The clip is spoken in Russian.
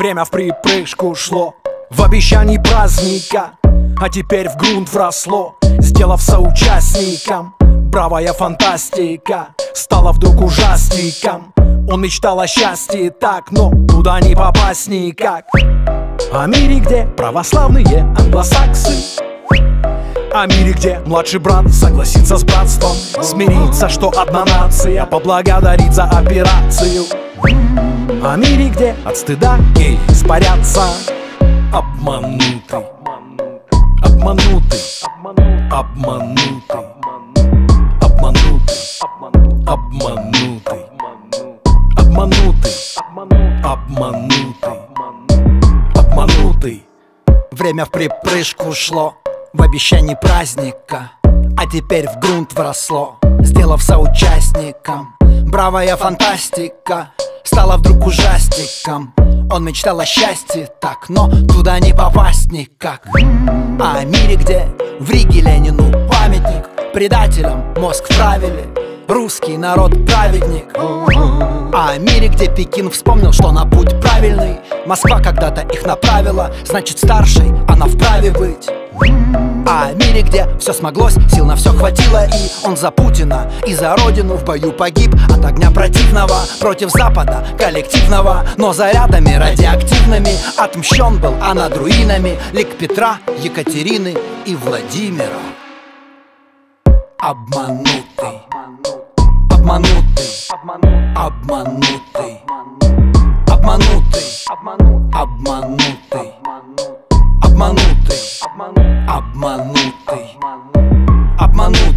Время в припрыжку шло, в обещании праздника, а теперь в грунт вросло, сделав соучастником. Бравая фантастика стала вдруг ужастиком. Он мечтал о счастье так, но туда не попасть никак. О мире, где православные англосаксы, о мире, где младший брат согласится с братством, смирится, что одна нация поблагодарит за операцию. О мире, где от стыда геи испарятся. Обманутый, обманутый, обманутый, обманутый, обманутый, обманутый, обманутый, обманутый. Время в припрыжку шло, в обещании праздника, а теперь в грунт вросло, сделав соучастником. Бравая фантастика стала вдруг ужастиком. Он мечтал о счастье так, но туда не попасть никак. О мире, где в Риге Ленину памятник, предателям мозг вправили, русский народ праведник. О мире, где Пекин вспомнил, что на путь правильный Москва когда-то их направила, значит старшей она вправе быть. О мире, где все смоглось, сил на все хватило, и он за Путина и за родину в бою погиб от огня противного против Запада коллективного, но зарядами радиоактивными отмщен был, а над руинами лик Петра, Екатерины и Владимира. Обманутый, обманутый, обманутый, обманутый, обманутый, обманутый, обманутый, обманутый.